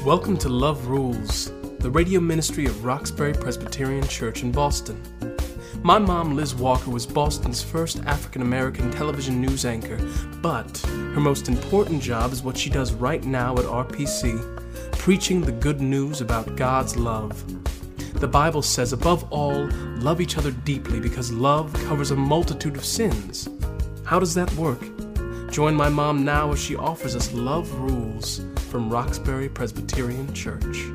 Welcome to Love Rules, the radio ministry of Roxbury Presbyterian Church in Boston. My mom, Liz Walker, was Boston's first African-American television news anchor, but her most important job is what she does right now at RPC, preaching the good news about God's love. The Bible says, above all, love each other deeply because love covers a multitude of sins. How does that work? Join my mom now as she offers us Love Rules from Roxbury Presbyterian Church.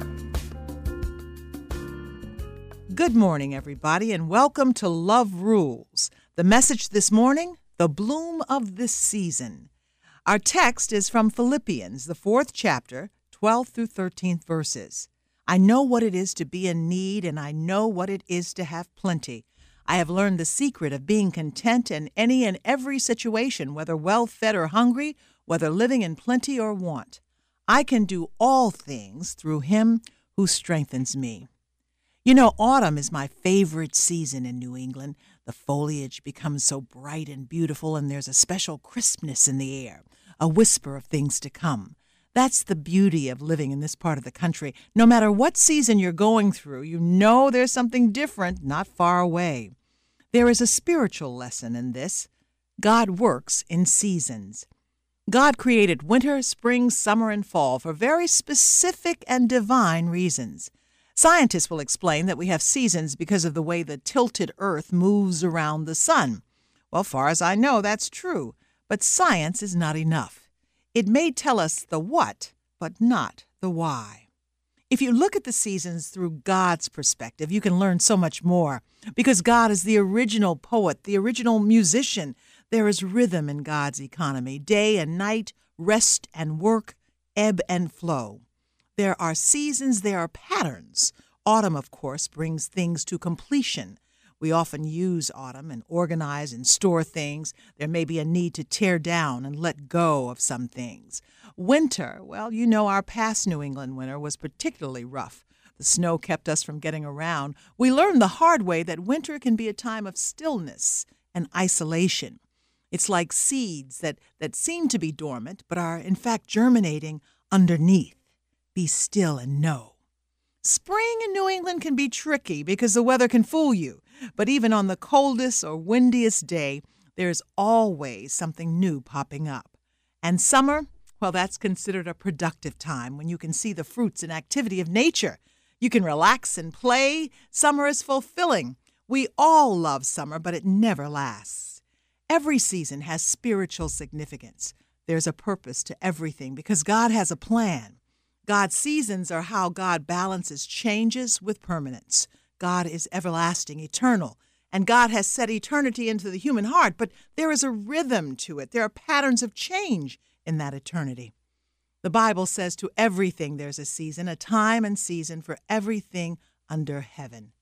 Good morning, everybody, and welcome to Love Rules. The message this morning, the bloom of this season. Our text is from Philippians, the 4th chapter, 12 through 13th verses. I know what it is to be in need, and I know what it is to have plenty. I have learned the secret of being content in any and every situation, whether well-fed or hungry, whether living in plenty or want. I can do all things through Him who strengthens me. You know, autumn is my favorite season in New England. The foliage becomes so bright and beautiful, and there's a special crispness in the air, a whisper of things to come. That's the beauty of living in this part of the country. No matter what season you're going through, you know there's something different not far away. There is a spiritual lesson in this. God works in seasons. God created winter, spring, summer, and fall for very specific and divine reasons. Scientists will explain that we have seasons because of the way the tilted earth moves around the sun. Well, far as I know, that's true. But science is not enough. It may tell us the what, but not the why. If you look at the seasons through God's perspective, you can learn so much more. Because God is the original poet, the original musician. There is rhythm in God's economy, day and night, rest and work, ebb and flow. There are seasons, there are patterns. Autumn, of course, brings things to completion. We often use autumn and organize and store things. There may be a need to tear down and let go of some things. Winter, well, you know our past New England winter was particularly rough. The snow kept us from getting around. We learned the hard way that winter can be a time of stillness and isolation. It's like seeds that seem to be dormant but are in fact germinating underneath. Be still and know. Spring in New England can be tricky because the weather can fool you. But even on the coldest or windiest day, there's always something new popping up. And summer, well, that's considered a productive time when you can see the fruits and activity of nature. You can relax and play. Summer is fulfilling. We all love summer, but it never lasts. Every season has spiritual significance. There's a purpose to everything because God has a plan. God's seasons are how God balances changes with permanence. God is everlasting, eternal, and God has set eternity into the human heart, but there is a rhythm to it. There are patterns of change in that eternity. The Bible says to everything there's a season, a time and season for everything under heaven.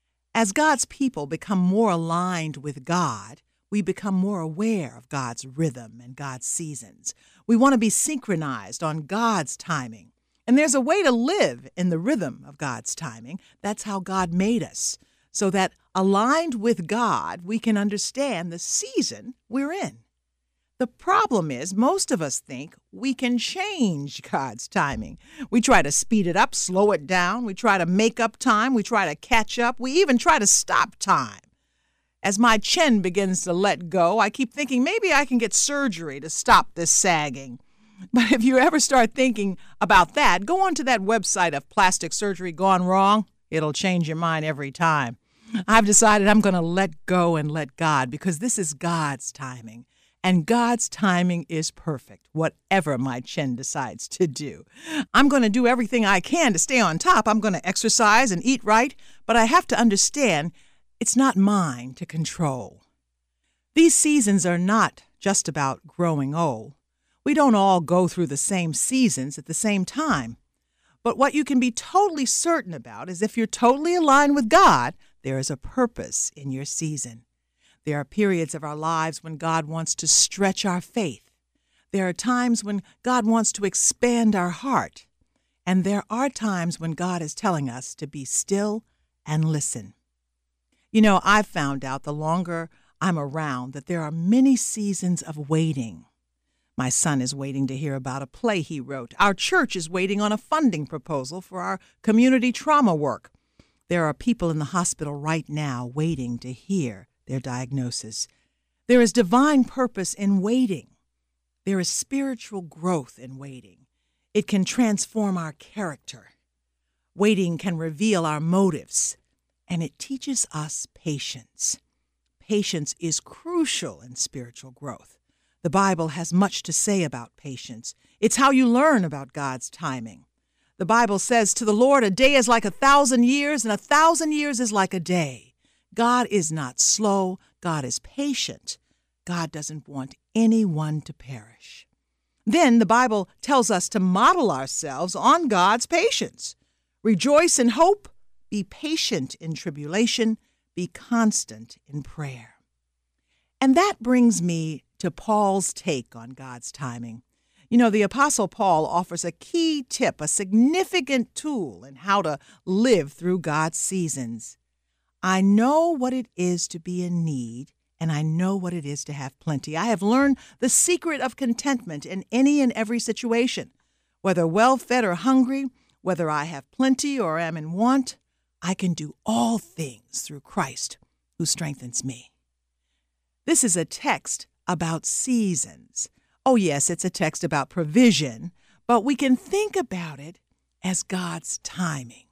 As God's people become more aligned with God, we become more aware of God's rhythm and God's seasons. We want to be synchronized on God's timing. And there's a way to live in the rhythm of God's timing. That's how God made us, so that aligned with God, we can understand the season we're in. The problem is most of us think we can change God's timing. We try to speed it up, slow it down. We try to make up time. We try to catch up. We even try to stop time. As my chin begins to let go, I keep thinking maybe I can get surgery to stop this sagging. But if you ever start thinking about that, go onto that website of plastic surgery gone wrong. It'll change your mind every time. I've decided I'm going to let go and let God because this is God's timing. And God's timing is perfect, whatever my chin decides to do. I'm going to do everything I can to stay on top. I'm going to exercise and eat right, but I have to understand it's not mine to control. These seasons are not just about growing old. We don't all go through the same seasons at the same time. But what you can be totally certain about is if you're totally aligned with God, there is a purpose in your season. There are periods of our lives when God wants to stretch our faith. There are times when God wants to expand our heart. And there are times when God is telling us to be still and listen. You know, I've found out the longer I'm around that there are many seasons of waiting. My son is waiting to hear about a play he wrote. Our church is waiting on a funding proposal for our community trauma work. There are people in the hospital right now waiting to hear their diagnosis. There is divine purpose in waiting. There is spiritual growth in waiting. It can transform our character. Waiting can reveal our motives, and it teaches us patience. Patience is crucial in spiritual growth. The Bible has much to say about patience. It's how you learn about God's timing. The Bible says, "To the Lord, a day is like 1,000 years, and 1,000 years is like a day." God is not slow. God is patient. God doesn't want anyone to perish. Then the Bible tells us to model ourselves on God's patience. Rejoice in hope, be patient in tribulation, be constant in prayer. And that brings me to Paul's take on God's timing. You know, the Apostle Paul offers a key tip, a significant tool in how to live through God's seasons. I know what it is to be in need, and I know what it is to have plenty. I have learned the secret of contentment in any and every situation. Whether well-fed or hungry, whether I have plenty or am in want, I can do all things through Christ who strengthens me. This is a text about seasons. Oh, yes, it's a text about provision, but we can think about it as God's timing.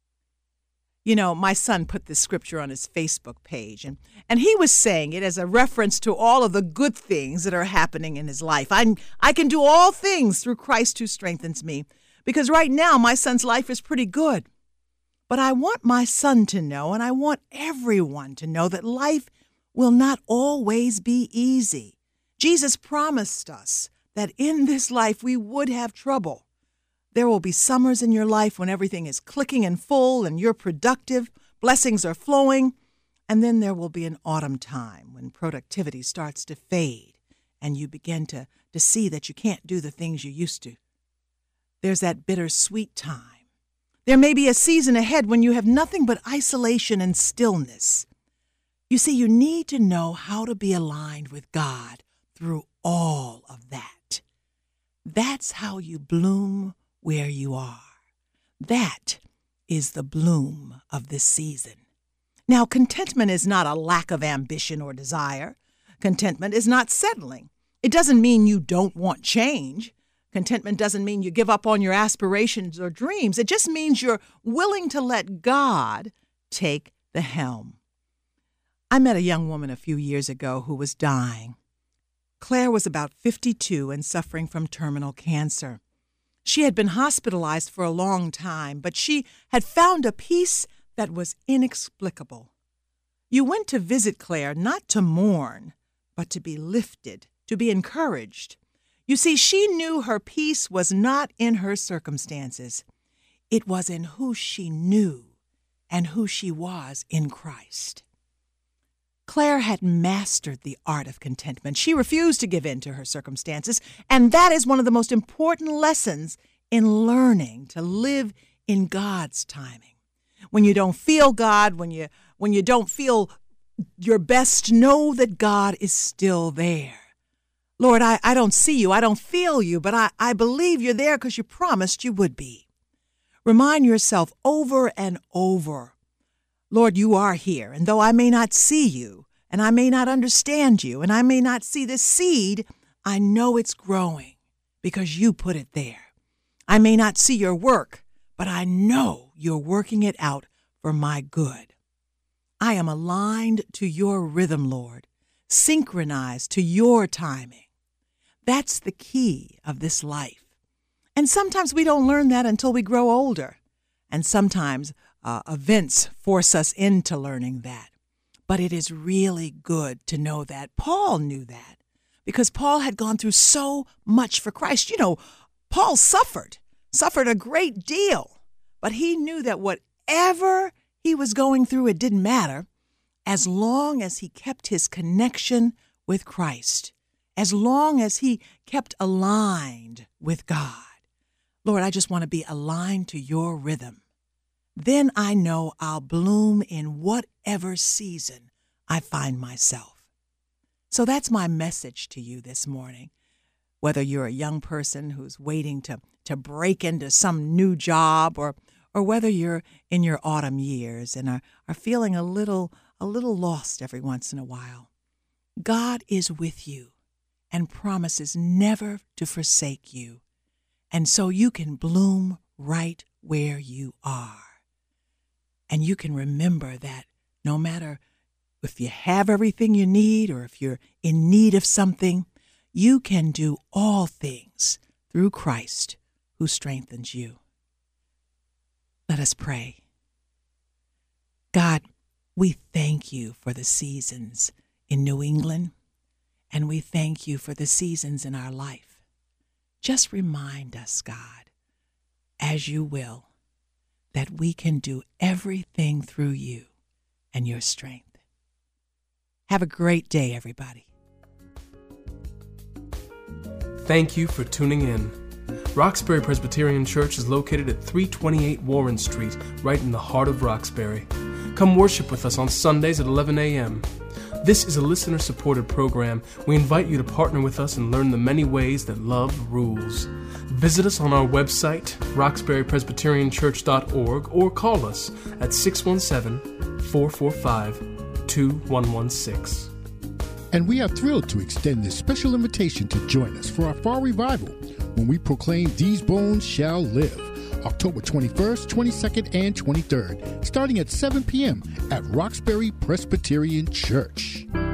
You know, my son put this scripture on his Facebook page, and he was saying it as a reference to all of the good things that are happening in his life. I can do all things through Christ who strengthens me, because right now my son's life is pretty good. But I want my son to know, and I want everyone to know, that life will not always be easy. Jesus promised us that in this life we would have trouble. There will be summers in your life when everything is clicking and full and you're productive, blessings are flowing, and then there will be an autumn time when productivity starts to fade and you begin to see that you can't do the things you used to. There's that bittersweet time. There may be a season ahead when you have nothing but isolation and stillness. You see, you need to know how to be aligned with God through all of that. That's how you bloom where you are. That is the bloom of this season. Now, contentment is not a lack of ambition or desire. Contentment is not settling. It doesn't mean you don't want change. Contentment doesn't mean you give up on your aspirations or dreams. It just means you're willing to let God take the helm. I met a young woman a few years ago who was dying. Claire was about 52 and suffering from terminal cancer. She had been hospitalized for a long time, but she had found a peace that was inexplicable. You went to visit Claire not to mourn, but to be lifted, to be encouraged. You see, she knew her peace was not in her circumstances. It was in who she knew and who she was in Christ. Claire had mastered the art of contentment. She refused to give in to her circumstances, and that is one of the most important lessons in learning to live in God's timing. When you don't feel God, when you don't feel your best, know that God is still there. Lord, I don't see you, I don't feel you, but I believe you're there because you promised you would be. Remind yourself over and over, Lord, you are here, and though I may not see you, and I may not understand you, and I may not see this seed, I know it's growing because you put it there. I may not see your work, but I know you're working it out for my good. I am aligned to your rhythm, Lord, synchronized to your timing. That's the key of this life. And sometimes we don't learn that until we grow older. And sometimes events force us into learning that. But it is really good to know that. Paul knew that because Paul had gone through so much for Christ. You know, Paul suffered a great deal, but he knew that whatever he was going through, it didn't matter as long as he kept his connection with Christ, as long as he kept aligned with God. Lord, I just want to be aligned to your rhythm. Then I know I'll bloom in whatever season I find myself. So that's my message to you this morning. whether you're a young person who's waiting to break into some new job, or whether you're in your autumn years and are feeling a little lost every once in a while. God is with you and promises never to forsake you. And so you can bloom right where you are. And you can remember that no matter if you have everything you need or if you're in need of something, you can do all things through Christ who strengthens you. Let us pray. God, we thank you for the seasons in New England, and we thank you for the seasons in our life. Just remind us, God, as you will, that we can do everything through you and your strength. Have a great day, everybody. Thank you for tuning in. Roxbury Presbyterian Church is located at 328 Warren Street, right in the heart of Roxbury. Come worship with us on Sundays at 11 a.m. This is a listener-supported program. We invite you to partner with us and learn the many ways that love rules. Visit us on our website, roxburypresbyterianchurch.org, or call us at 617-445-2116. And we are thrilled to extend this special invitation to join us for our fall revival when we proclaim These Bones Shall Live, October 21st, 22nd, and 23rd, starting at 7 p.m. at Roxbury Presbyterian Church.